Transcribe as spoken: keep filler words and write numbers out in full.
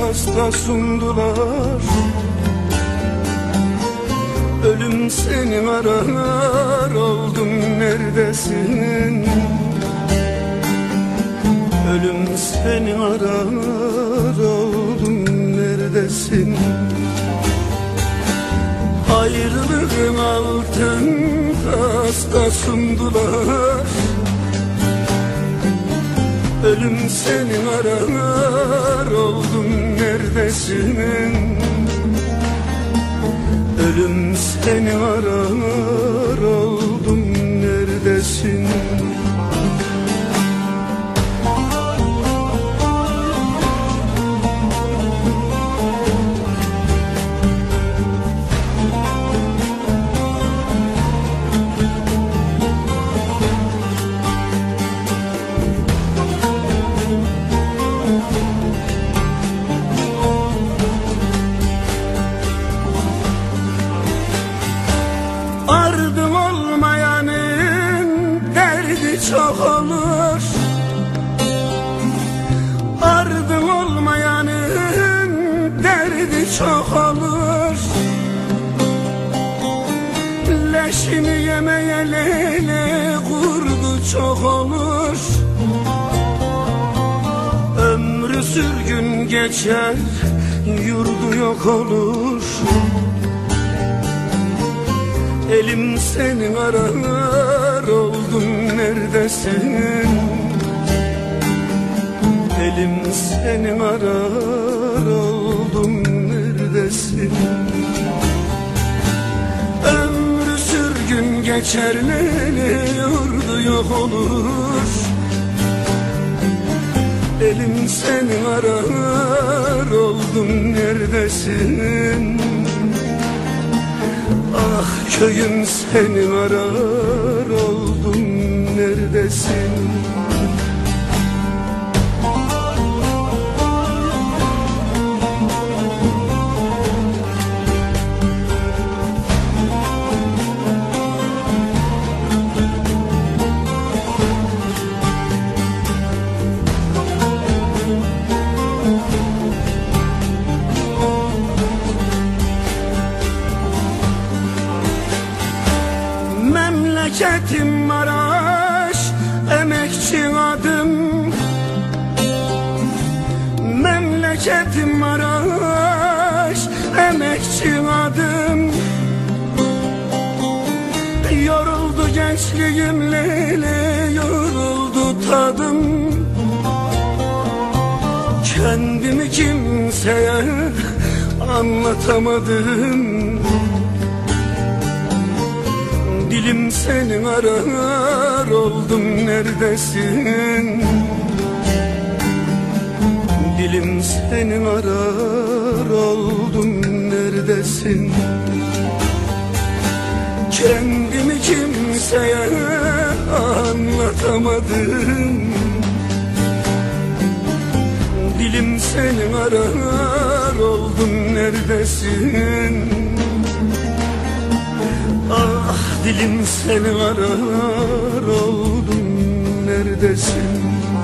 pasta sundular. Ölüm seni arar oldum, neredesin? Ölüm seni arar oldum, neredesin? Ayrılığın altın pasta sundular. Ölüm seni arar oldum, neredesin? Ölüm seni arar oldum, neredesin? Ardım olmayanın derdi çok olur. Ardım olmayanın derdi çok olur. Leşini yemeye lele kurdu çok olur. Ömrü sürgün geçer, yurdu yok olur. Elim seni arar oldum, neredesin? Elim seni arar oldum, neredesin? Ömrü sürgün geçer, lele yurdu yok olur. Elim seni arar oldum, neredesin? Ah köyüm seni arar oldum, neredesin? Memleketim Maraş, emekçi adım. Memleketim Maraş, emekçi adım. Yoruldu gençliğim lele, yoruldu tadım. Kendimi kimseye anlatamadım. Dilim seni arar oldum, neredesin? Dilim seni arar oldum, neredesin? Kendimi kimseye anlatamadım. Dilim seni arar oldum, neredesin? Ah dilim seni arar oldum, neredesin?